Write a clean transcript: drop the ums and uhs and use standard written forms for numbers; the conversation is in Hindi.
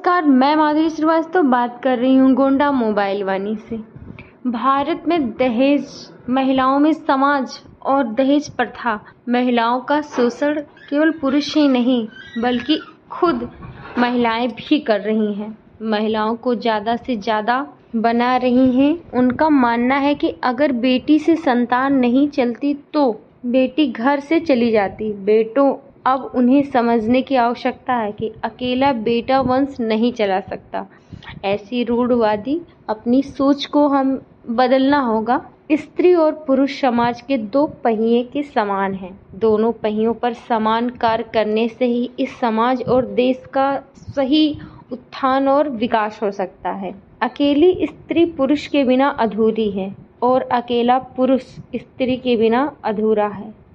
नमस्कार, मैं माधुरी श्रीवास्तव बात कर रही हूँ गोंडा मोबाइल वानी से। भारत में दहेज, महिलाओं में समाज और दहेज प्रथा, महिलाओं का शोषण केवल पुरुष ही नहीं बल्कि खुद महिलाएं भी कर रही हैं। महिलाओं को ज़्यादा से ज़्यादा बना रही हैं। उनका मानना है कि अगर बेटी से संतान नहीं चलती तो बेटी घर से चली जाती। बेटों, अब उन्हें समझने की आवश्यकता है कि अकेला बेटा वंश नहीं चला सकता। ऐसी रूढ़वादी अपनी सोच को हम बदलना होगा। स्त्री और पुरुष समाज के दो पहिए के समान हैं। दोनों पहियों पर समान कार्य करने से ही इस समाज और देश का सही उत्थान और विकास हो सकता है। अकेली स्त्री पुरुष के बिना अधूरी है और अकेला पुरुष स्त्री के बिना अधूरा है।